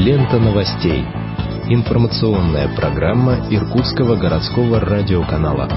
Лента новостей. Информационная программа Иркутского городского радиоканала.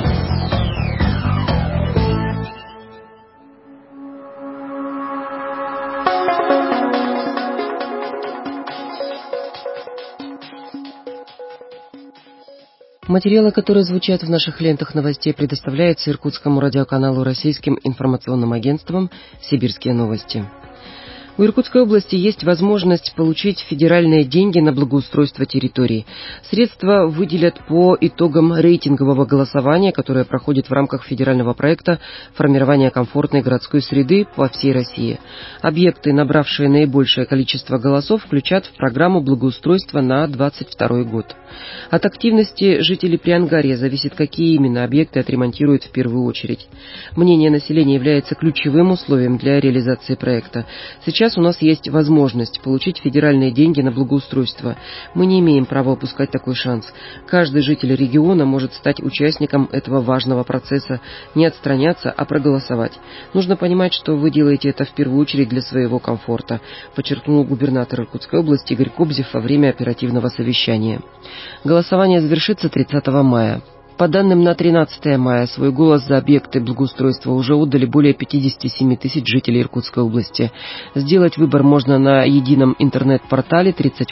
Материалы, которые звучат в наших лентах новостей, предоставляются Иркутскому радиоканалу российским информационным агентством «Сибирские новости». У Иркутской области есть возможность получить федеральные деньги на благоустройство территорий. Средства выделят по итогам рейтингового голосования, которое проходит в рамках федерального проекта формирования комфортной городской среды по всей России. Объекты, набравшие наибольшее количество голосов, включат в программу благоустройства на 2022 год. От активности жителей Приангарья зависит, какие именно объекты отремонтируют в первую очередь. Мнение населения является ключевым условием для реализации проекта. Сейчас у нас есть возможность получить федеральные деньги на благоустройство. Мы не имеем права упускать такой шанс. Каждый житель региона может стать участником этого важного процесса, не отстраняться, а проголосовать. Нужно понимать, что вы делаете это в первую очередь для своего комфорта, подчеркнул губернатор Иркутской области Игорь Кобзев во время оперативного совещания. Голосование завершится 30 мая. По данным на 13 мая, свой голос за объекты благоустройства уже отдали более 57 тысяч жителей Иркутской области. Сделать выбор можно на едином интернет-портале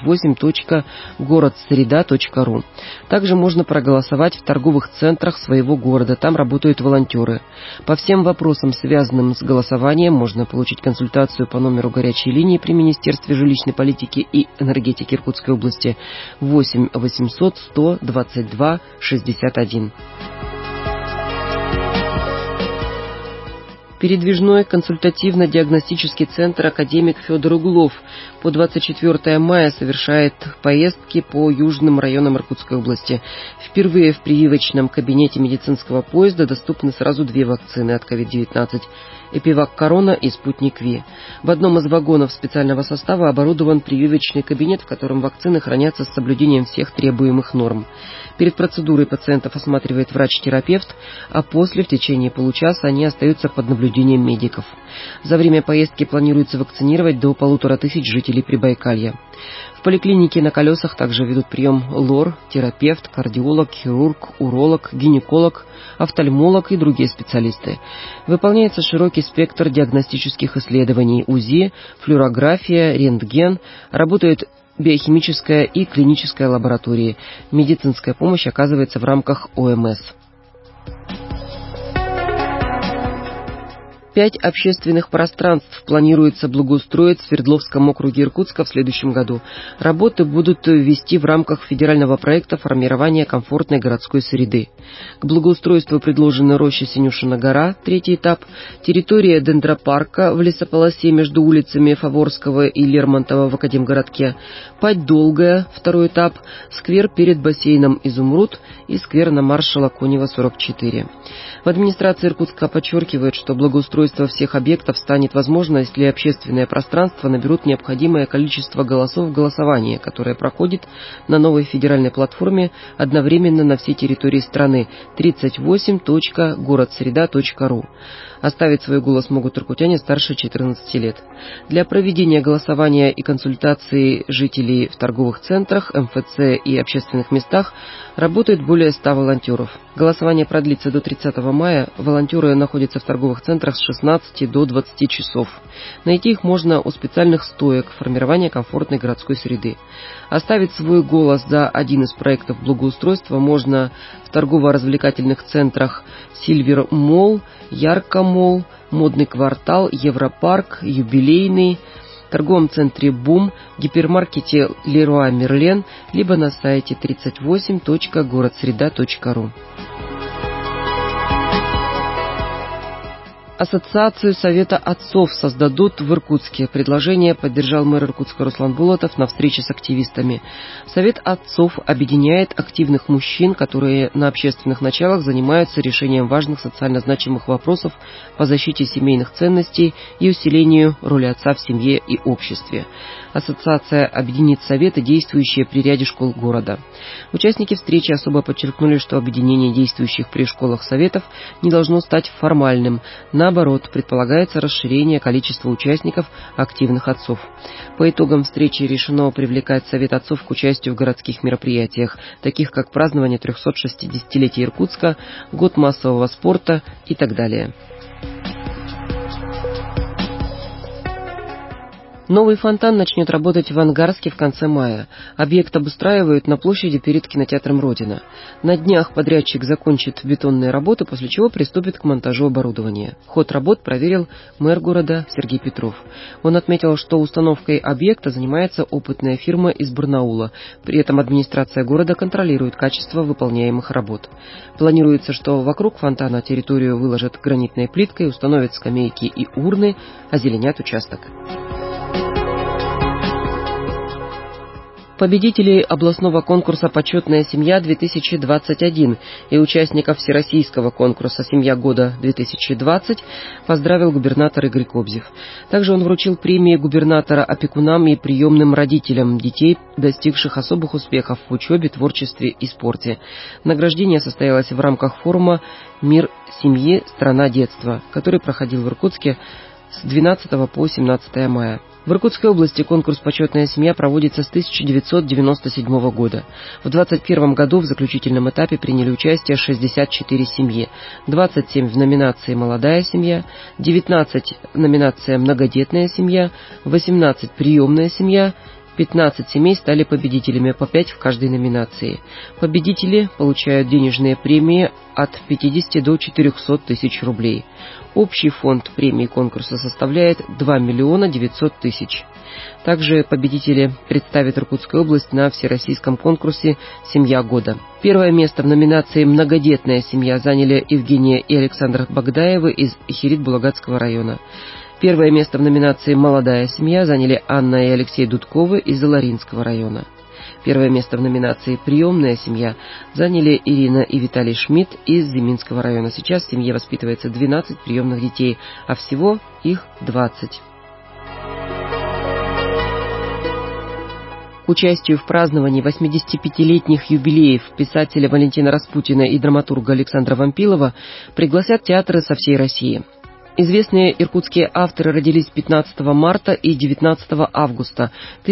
38.городсреда.ру. Также можно проголосовать в торговых центрах своего города, там работают волонтеры. По всем вопросам, связанным с голосованием, можно получить консультацию по номеру горячей линии при Министерстве жилищной политики и энергетики Иркутской области 8 800 122 61. Передвижной консультативно-диагностический центр «Академик Федор Углов» по 24 мая совершает поездки по южным районам Иркутской области. Впервые в прививочном кабинете медицинского поезда доступны сразу две вакцины от COVID-19 – Эпивак Корона и Спутник Ви. В одном из вагонов специального состава оборудован прививочный кабинет, в котором вакцины хранятся с соблюдением всех требуемых норм. Перед процедурой пациентов осматривает врач-терапевт, а после, в течение получаса, они остаются под наблюдением медиков. За время поездки планируется вакцинировать до 1500 жителей Прибайкалья. В поликлинике на колесах также ведут прием лор, терапевт, кардиолог, хирург, уролог, гинеколог, офтальмолог и другие специалисты. Выполняется широкий спектр диагностических исследований: УЗИ, флюорография, рентген, работает биохимическая и клиническая лаборатории. Медицинская помощь оказывается в рамках ОМС. 5 общественных пространств планируется благоустроить в Свердловском округе Иркутска в следующем году. Работы будут вести в рамках федерального проекта формирования комфортной городской среды. К благоустройству предложены роща Синюшина гора, 3-й этап, территория дендропарка в лесополосе между улицами Фаворского и Лермонтова в Академгородке, Падь Долгая, 2-й этап, сквер перед бассейном Изумруд и сквер на маршала Конева 44. В администрации Иркутска подчеркивают, что благоустройство всех объектов станет возможно, если общественные пространства наберут необходимое количество голосов в голосовании, которое проходит на новой федеральной платформе одновременно на всей территории страны 38.городсреда.ру. Оставить свой голос могут иркутяне старше 14 лет. Для проведения голосования и консультации жителей в торговых центрах, МФЦ и общественных местах работает более 100 волонтеров. Голосование продлится до 30 мая. Волонтеры находятся в торговых центрах с 16 до 20 часов. Найти их можно у специальных стоек формирования комфортной городской среды. Оставить свой голос за один из проектов благоустройства можно в торгово-развлекательных центрах «Сильвер Молл», «Ярко Молл», «Модный квартал», «Европарк», «Юбилейный», торговом центре «Бум», гипермаркете «Леруа Мерлен», либо на сайте 38.городсреда.ру. Ассоциацию Совета отцов создадут в Иркутске. Предложение поддержал мэр Иркутска Руслан Булатов на встрече с активистами. Совет отцов объединяет активных мужчин, которые на общественных началах занимаются решением важных социально значимых вопросов по защите семейных ценностей и усилению роли отца в семье и обществе. Ассоциация объединит советы, действующие при ряде школ города. Участники встречи особо подчеркнули, что объединение действующих при школах советов не должно стать формальным. Наоборот, Наоборот, предполагается расширение количества участников активных отцов. По итогам встречи решено привлекать Совет отцов к участию в городских мероприятиях, таких как празднование 360-летия Иркутска, год массового спорта и так далее. Новый фонтан начнет работать в Ангарске в конце мая. Объект обустраивают на площади перед кинотеатром «Родина». На днях подрядчик закончит бетонные работы, после чего приступит к монтажу оборудования. Ход работ проверил мэр города Сергей Петров. Он отметил, что установкой объекта занимается опытная фирма из Барнаула. При этом администрация города контролирует качество выполняемых работ. Планируется, что вокруг фонтана территорию выложат гранитной плиткой, установят скамейки и урны, озеленят участок. Победителей областного конкурса «Почетная семья-2021» и участников всероссийского конкурса «Семья года-2020» поздравил губернатор Игорь Кобзев. Также он вручил премии губернатора опекунам и приемным родителям детей, достигших особых успехов в учебе, творчестве и спорте. Награждение состоялось в рамках форума «Мир семьи. Страна детства», который проходил в Иркутске с 12 по 17 мая. В Иркутской области конкурс «Почетная семья» проводится с 1997 года. В 2021 году в заключительном этапе приняли участие 64 семьи, 27 в номинации «Молодая семья», 19 в номинации «Многодетная семья», 18 «Приемная семья», 15 семей стали победителями, по 5 в каждой номинации. Победители получают денежные премии от 50 до 400 тысяч рублей. Общий фонд премии конкурса составляет 2 миллиона 900 тысяч. Также победители представят Иркутскую область на всероссийском конкурсе «Семья года». Первое место в номинации «Многодетная семья» заняли Евгения и Александр Багдаевы из Ихирит-Булагатского района. Первое место в номинации «Молодая семья» заняли Анна и Алексей Дудковы из Илоринского района. Первое место в номинации «Приемная семья» заняли Ирина и Виталий Шмидт из Зиминского района. Сейчас в семье воспитывается 12 приемных детей, а всего их 20. К участию в праздновании 85-летних юбилеев писателя Валентина Распутина и драматурга Александра Вампилова пригласят театры со всей России. Известные иркутские авторы родились 15 марта и 19 августа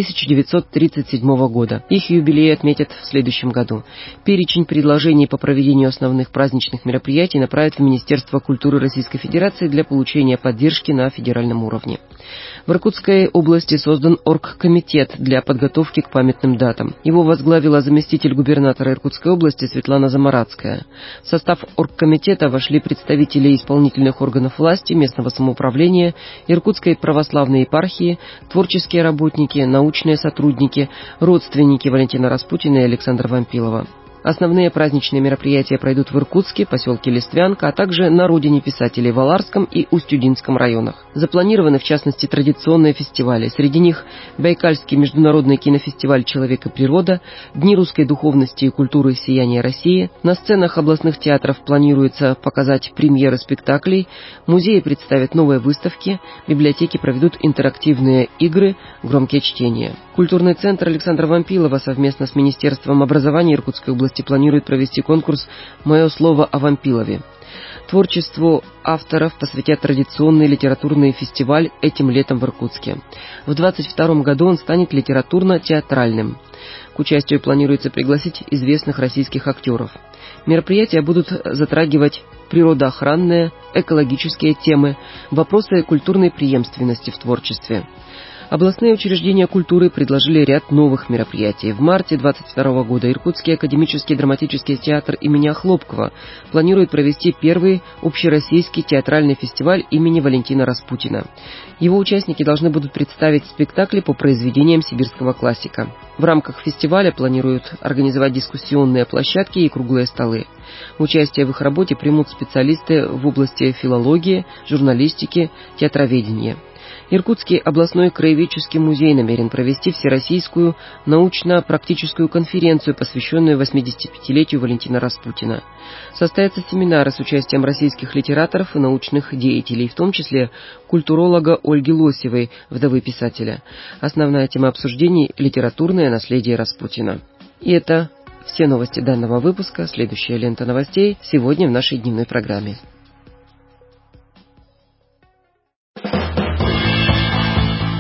1937 года. Их юбилей отметят в следующем году. Перечень предложений по проведению основных праздничных мероприятий направят в Министерство культуры Российской Федерации для получения поддержки на федеральном уровне. В Иркутской области создан оргкомитет для подготовки к памятным датам. Его возглавила заместитель губернатора Иркутской области Светлана Замарадская. В состав оргкомитета вошли представители исполнительных органов власти, местного самоуправления, Иркутской православной епархии, творческие работники, научные сотрудники, родственники Валентина Распутина и Александра Вампилова. Основные праздничные мероприятия пройдут в Иркутске, поселке Листвянка, а также на родине писателей в Аларском и Устюдинском районах. Запланированы, в частности, традиционные фестивали. Среди них Байкальский международный кинофестиваль «Человек и природа», Дни русской духовности и культуры «Сияние России». На сценах областных театров планируется показать премьеры спектаклей, музеи представят новые выставки, библиотеки проведут интерактивные игры, громкие чтения. Культурный центр Александра Вампилова совместно с Министерством образования Иркутской области планирует провести конкурс «Мое слово о Вампилове». Творчеству авторов посвятят традиционный литературный фестиваль этим летом в Иркутске. В 2022 году он станет литературно-театральным. К участию планируется пригласить известных российских актеров. Мероприятия будут затрагивать природоохранные, экологические темы, вопросы культурной преемственности в творчестве. Областные учреждения культуры предложили ряд новых мероприятий. В марте 2022 года Иркутский академический драматический театр имени Охлопкова планирует провести первый общероссийский театральный фестиваль имени Валентина Распутина. Его участники должны будут представить спектакли по произведениям сибирского классика. В рамках фестиваля планируют организовать дискуссионные площадки и круглые столы. Участие в их работе примут специалисты в области филологии, журналистики, театроведения. Иркутский областной краеведческий музей намерен провести всероссийскую научно-практическую конференцию, посвященную 85-летию Валентина Распутина. Состоятся семинары с участием российских литераторов и научных деятелей, в том числе культуролога Ольги Лосевой, вдовы писателя. Основная тема обсуждений – литературное наследие Распутина. И это все новости данного выпуска. Следующая лента новостей сегодня в нашей дневной программе.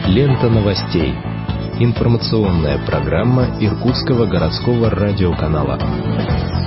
Лента новостей. Информационная программа Иркутского городского радиоканала.